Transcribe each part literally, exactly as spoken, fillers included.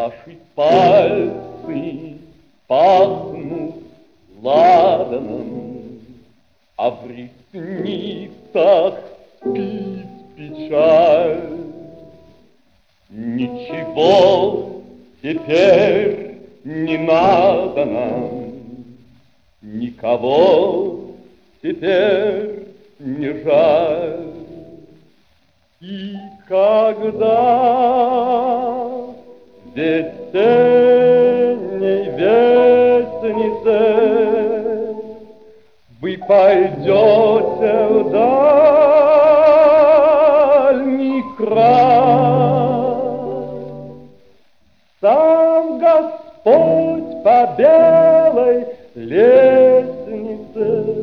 Ваши пальцы пахнут ладаном, а в ресницах спит печаль. Ничего теперь не надо нам, никого теперь не жаль. И когда весенней вестнице вы пойдете в дальний край, сам Господь по белой лестнице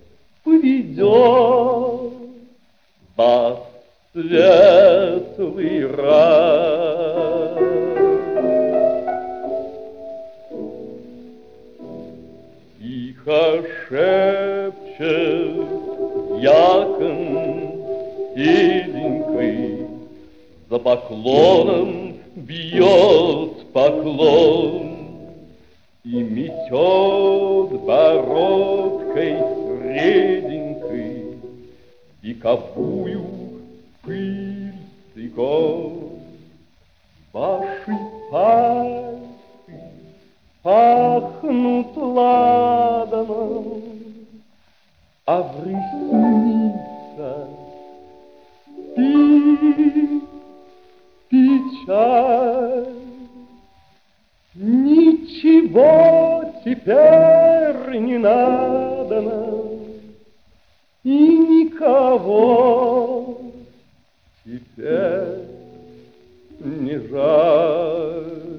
поведет вас в светлый рай. Тихо шепчет дьякон седенький, за поклоном бьет поклон и метет бородкой среденькой вековую пыль стыком. Ваши пальцы пахнут ладаном, а в ресницах спит печаль. Ничего теперь не надо нам, и никого теперь не жаль.